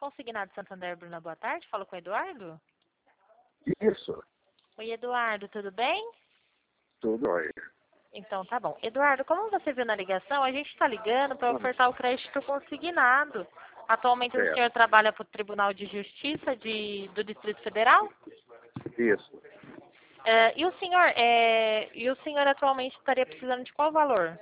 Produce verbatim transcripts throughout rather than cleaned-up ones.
Consignado Santander, Bruna, boa tarde. Falo com o Eduardo. Isso, Oi, Eduardo, tudo bem? tudo aí. Então, tá bom. Eduardo, como você viu na ligação, a gente está ligando para ofertar o crédito consignado. Atualmente o Certo. senhor trabalha para o Tribunal de Justiça de, do Distrito Federal? Isso. É, e o senhor, é, e o senhor atualmente estaria precisando de qual valor?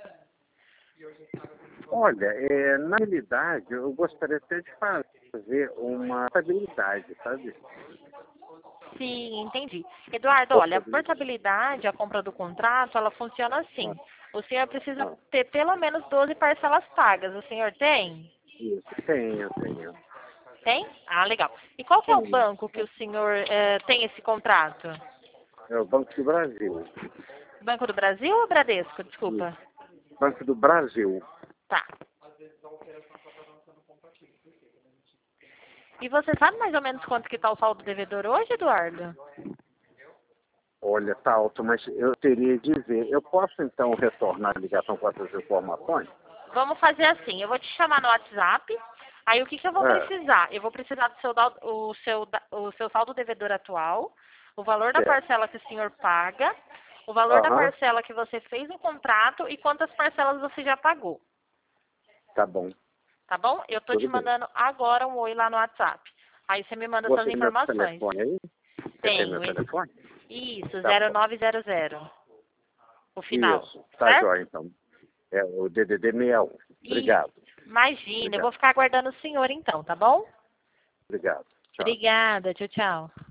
Olha, é, na realidade, eu gostaria até de fazer uma estabilidade, sabe? Sim, entendi. Eduardo, olha, a portabilidade, a compra do contrato, ela funciona assim. O senhor precisa Ah, ter pelo menos doze parcelas pagas. O senhor tem? isso, tenho, tenho. Tem? Ah, legal. E qual que é o Tenho. banco que o senhor eh, tem esse contrato? É o Banco do Brasil. Banco do Brasil ou Bradesco? Isso. Desculpa. Banco do Brasil. Tá. E você sabe mais ou menos quanto que está o saldo devedor hoje, Eduardo? Olha, tá alto, mas eu teria de ver. Eu posso, então, retornar a ligação com essas informações? Vamos fazer assim, eu vou te chamar no WhatsApp. Aí o que, que eu vou É, precisar? Eu vou precisar do seu, dal- o seu, da- o seu saldo devedor atual, o valor da certo. parcela que o senhor paga, o valor da Aham, parcela que você fez no contrato e quantas parcelas você já pagou. tá bom. Tá bom? Eu tô te Tudo bem. mandando agora um oi lá no WhatsApp. Aí você me manda essas Você tem meu informações. telefone aí? Você tem meu Tenho. telefone? Isso, Tá zero bom. nove zero zero. O final. Isso, tá Certo? jóia, então. É o D D D sessenta e um. Isso. Obrigado. Imagina, eu vou Obrigado. ficar aguardando o senhor então, tá bom? Obrigado. Tchau. Obrigada, tchau, tchau.